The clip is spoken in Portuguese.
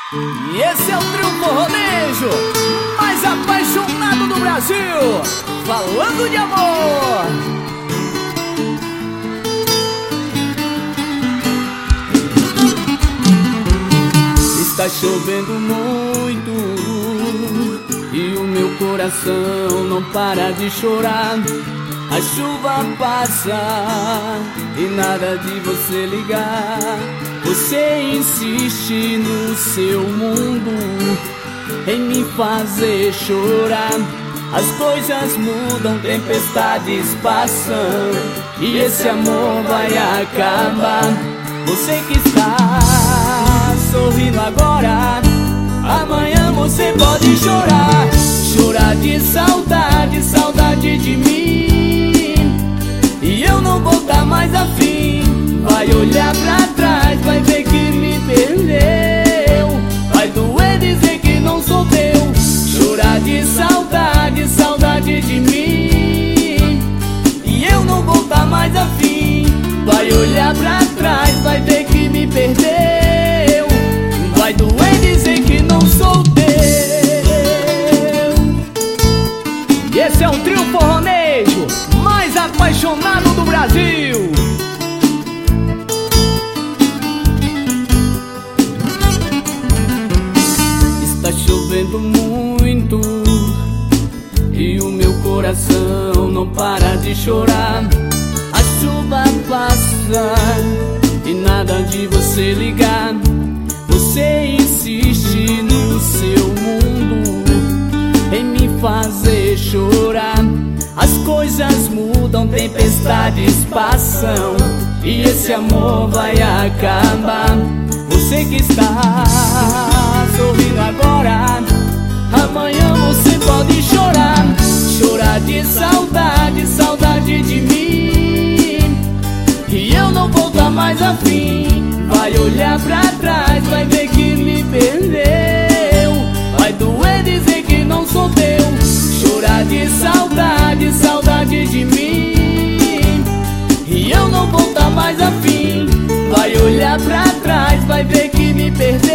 E esse é o trio forronejo mais apaixonado do Brasil, falando de amor. Está chovendo muito e o meu coração não para de chorar. A chuva passa e nada de você ligar. Você insiste no seu mundo em me fazer chorar. As coisas mudam, tempestades passam e esse amor vai acabar. Você que está sorrindo agora, amanhã você pode chorar. Chorar de saudade, saudade de mim. E eu não vou estar mais afim. Vai olhar pra trás, vai ver que me perdeu. Vai doer dizer que não sou teu. Chorar de saudade, saudade de mim. E eu não vou estar mais afim. Vai olhar pra trás, vai ver que me perdeu. Vai doer dizer que não sou teu. E esse é o trio forronejo mais apaixonado do Brasil. Está chovendo muito e o meu coração não para de chorar. A chuva passa e nada de você ligar. Você insiste no seu mundo em me fazer chorar. As coisas mudam, tempestades passam e esse amor vai acabar. Você que está sorrindo agora, amanhã você pode chorar. Chorar de saudade, saudade de mim. E eu não vou estar mais afim. Vai olhar pra trás, vai ver que me perdeu. Vai doer dizer que não sou teu. Chorar de saudade, saudade de mim. E eu não vou estar mais afim. Vai olhar pra trás, vai ver que me perdeu.